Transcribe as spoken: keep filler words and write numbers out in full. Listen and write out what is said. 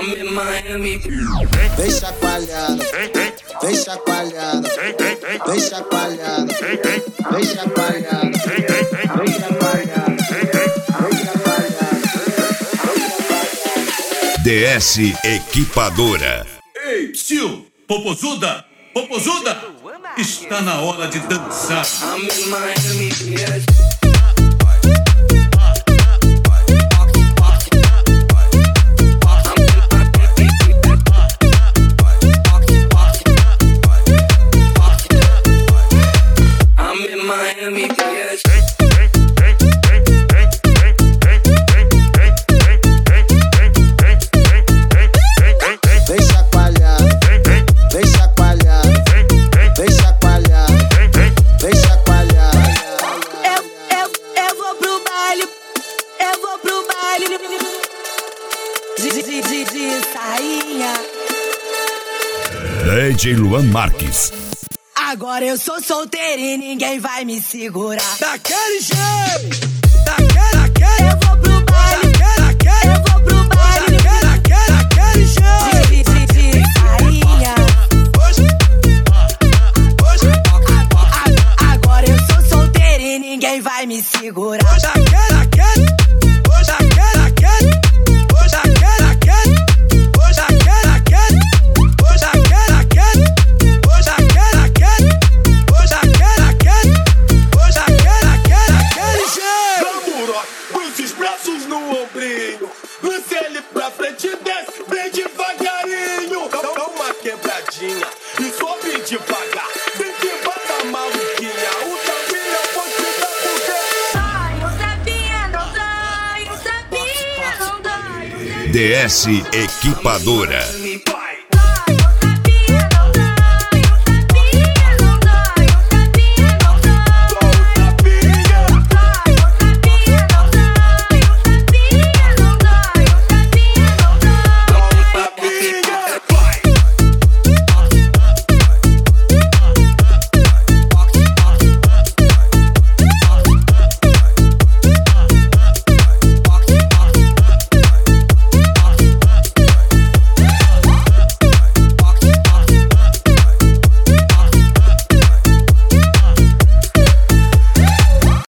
I'm in Miami. Vem chacoalhando, vem chacoalhando, vem chacoalhando, vem chacoalhando, vem chacoalhando. D S Equipadora. Ei, psiu, popozuda, popozuda, está na hora de dançar. I'm in Miami, yes. Miami, yes. Vem chacoalhando, vem chacoalhando, vem chacoalhando, vem chacoalhando. Eu, eu, eu vou pro baile, eu vou pro baile de, de, de, de sainha. D J Luan Marques. Agora eu sou solteira e ninguém vai me segurar. Daquele jeito, daquele, daquele. Eu vou pro baile, daquele, eu vou pro baile daquele, daquele jeito. de, de, de sainha. Hoje, hoje, Agora eu sou solteira e ninguém vai me segurar. daquele, daquele, hoje, daquele, daquele, hoje, daquele, daquele, hoje, daquele, daquele, hoje, daquele, daquele, hoje, daquele, daquele, hoje, daquele, daquele, hoje, daquele, daquele, daquele jeito. Vamos, ó, cruza os braços no ombrinho, lança ele pra frente e desce bem devagarinho. Dá, dá uma quebradinha e sobe devagar, vem que bata maluquinha. O tapinha pode dar porque Ai, o tapinha não dói, o tapinha não dói. D S Equipadora. Miami,